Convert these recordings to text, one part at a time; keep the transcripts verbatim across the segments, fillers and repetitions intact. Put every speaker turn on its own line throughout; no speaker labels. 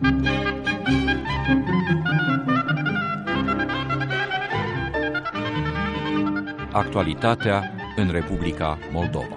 Actualitatea în Republica Moldova.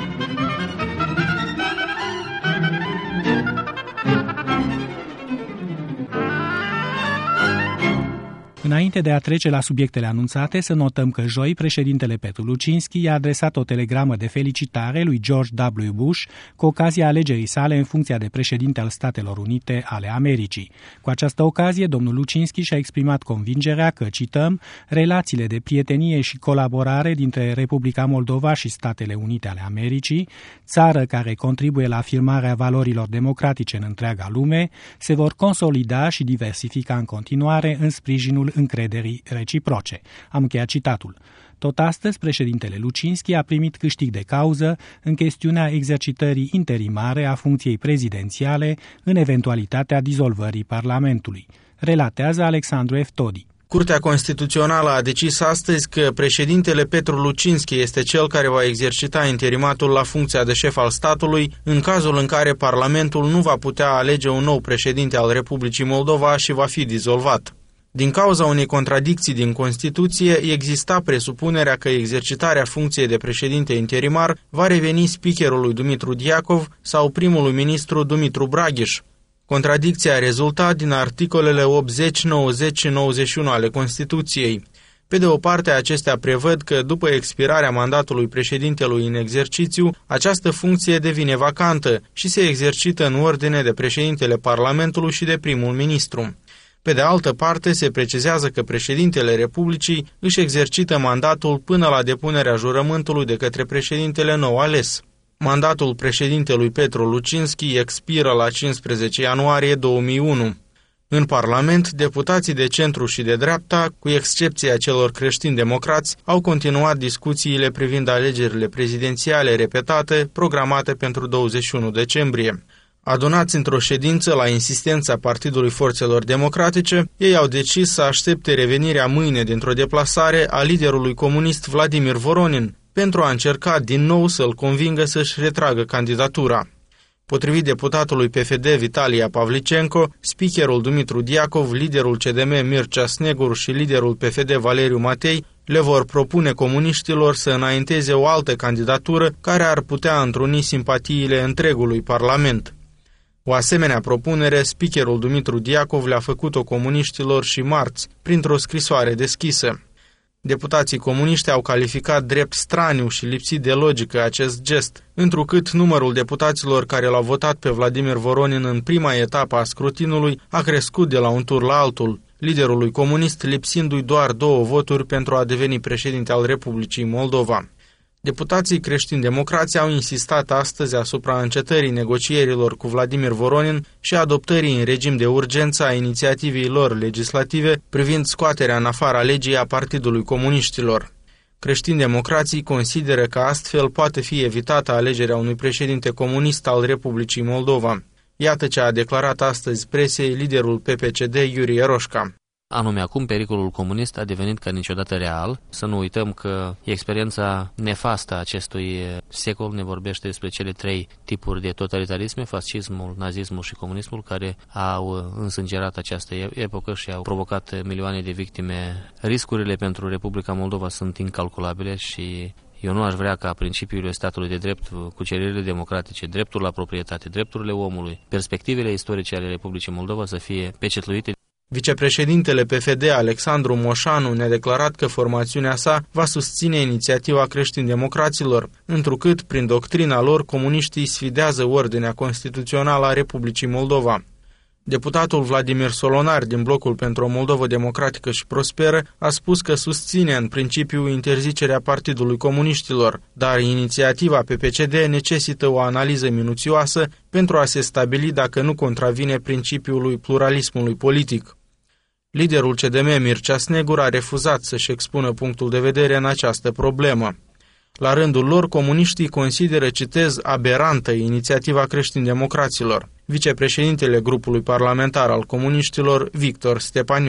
Înainte de a trece la subiectele anunțate, să notăm că joi președintele Petru Lucinski i-a adresat o telegramă de felicitare lui George W. Bush cu ocazia alegerii sale în funcția de președinte al Statelor Unite ale Americii. Cu această ocazie, domnul Lucinski și-a exprimat convingerea că, cităm, relațiile de prietenie și colaborare dintre Republica Moldova și Statele Unite ale Americii, țară care contribuie la afirmarea valorilor democratice în întreaga lume, se vor consolida și diversifica în continuare în sprijinul încrederii reciproce. Am încheiat citatul. Tot astăzi, președintele Lucinski a primit câștig de cauză în chestiunea exercitării interimare a funcției prezidențiale în eventualitatea dizolvării Parlamentului. Relatează Alexandru Eftodi.
Curtea Constituțională a decis astăzi că președintele Petru Lucinski este cel care va exercita interimatul la funcția de șef al statului în cazul în care Parlamentul nu va putea alege un nou președinte al Republicii Moldova și va fi dizolvat. Din cauza unei contradicții din Constituție, exista presupunerea că exercitarea funcției de președinte interimar va reveni speakerului Dumitru Diacov sau primului ministru Dumitru Braghiș. Contradicția a rezultat din articolele optzeci, nouăzeci și nouăzeci și unu ale Constituției. Pe de o parte, acestea prevăd că după expirarea mandatului președintelui în exercițiu, această funcție devine vacantă și se exercită în ordine de președintele Parlamentului și de primul ministru. Pe de altă parte, se precizează că președintele Republicii își exercită mandatul până la depunerea jurământului de către președintele nou ales. Mandatul președintelui Petru Lucinski expiră la cincisprezece ianuarie două mii unu. În Parlament, deputații de centru și de dreapta, cu excepția celor creștini-democrați, au continuat discuțiile privind alegerile prezidențiale repetate, programate pentru douăzeci și unu decembrie. Adunați într-o ședință la insistența Partidului Forțelor Democratice, ei au decis să aștepte revenirea mâine dintr-o deplasare a liderului comunist Vladimir Voronin, pentru a încerca din nou să-l convingă să-și retragă candidatura. Potrivit deputatului P F D Vitalia Pavlicenko, speakerul Dumitru Diacov, liderul C D M Mircea Snegur și liderul P F D Valeriu Matei le vor propune comuniștilor să înainteze o altă candidatură care ar putea întruni simpatiile întregului Parlament. O asemenea propunere, speakerul Dumitru Diacov le-a făcut-o comuniștilor și marți, printr-o scrisoare deschisă. Deputații comuniști au calificat drept straniu și lipsit de logică acest gest, întrucât numărul deputaților care l-au votat pe Vladimir Voronin în prima etapă a scrutinului a crescut de la un tur la altul, liderului comunist lipsindu-i doar două voturi pentru a deveni președinte al Republicii Moldova. Deputații creștini-democrați au insistat astăzi asupra încetării negocierilor cu Vladimir Voronin și adoptării în regim de urgență a inițiativei lor legislative privind scoaterea în afara legii a Partidului Comuniștilor. Creștini-democrații consideră că astfel poate fi evitată alegerea unui președinte comunist al Republicii Moldova. Iată ce a declarat astăzi presei liderul P P C D Iuri Eroșca.
Anume, acum pericolul comunist a devenit ca niciodată real. Să nu uităm că experiența nefastă a acestui secol ne vorbește despre cele trei tipuri de totalitarisme, fascismul, nazismul și comunismul, care au însângerat această epocă și au provocat milioane de victime. Riscurile pentru Republica Moldova sunt incalculabile și eu nu aș vrea ca principiile statului de drept, cuceririle democratice, dreptul la proprietate, drepturile omului, perspectivele istorice ale Republicii Moldova să fie pecetluite.
Vicepreședintele P F D, Alexandru Moșanu, ne-a declarat că formațiunea sa va susține inițiativa creștin-democraților, întrucât, prin doctrina lor, comuniștii sfidează ordinea constituțională a Republicii Moldova. Deputatul Vladimir Solonar, din Blocul pentru o Moldovă Democratică și Prosperă, a spus că susține în principiu interzicerea Partidului Comuniștilor, dar inițiativa P P C D necesită o analiză minuțioasă pentru a se stabili dacă nu contravine principiului pluralismului politic. Liderul C D M Mircea Snegur a refuzat să-și expună punctul de vedere în această problemă. La rândul lor, comuniștii consideră, citez, aberantă inițiativa creștin-democraților. Vicepreședintele grupului parlamentar al comuniștilor, Victor Stepaniuc.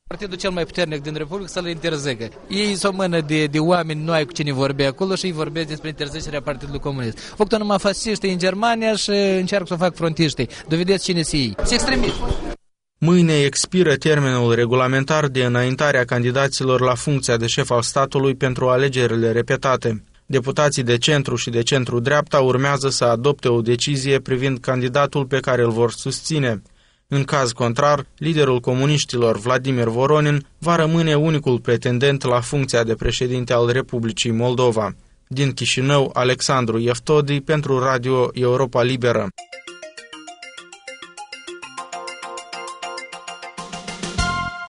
Partidul cel mai puternic din Republică să-l interzică. Ei s-o mână de, de oameni, nu ai cu cine vorbi acolo și îi vorbesc despre interzicerea Partidului Comunist. Făcut numai fasciștii în Germania și încearcă să o fac frontiștii. Dovedeți cine sunt ei. Sunt extremiști.
Mâine expiră termenul regulamentar de înaintare a candidaților la funcția de șef al statului pentru alegerile repetate. Deputații de centru și de centru-dreapta urmează să adopte o decizie privind candidatul pe care îl vor susține. În caz contrar, liderul comuniștilor Vladimir Voronin va rămâne unicul pretendent la funcția de președinte al Republicii Moldova. Din Chișinău, Alexandru Eftodi pentru Radio Europa Liberă.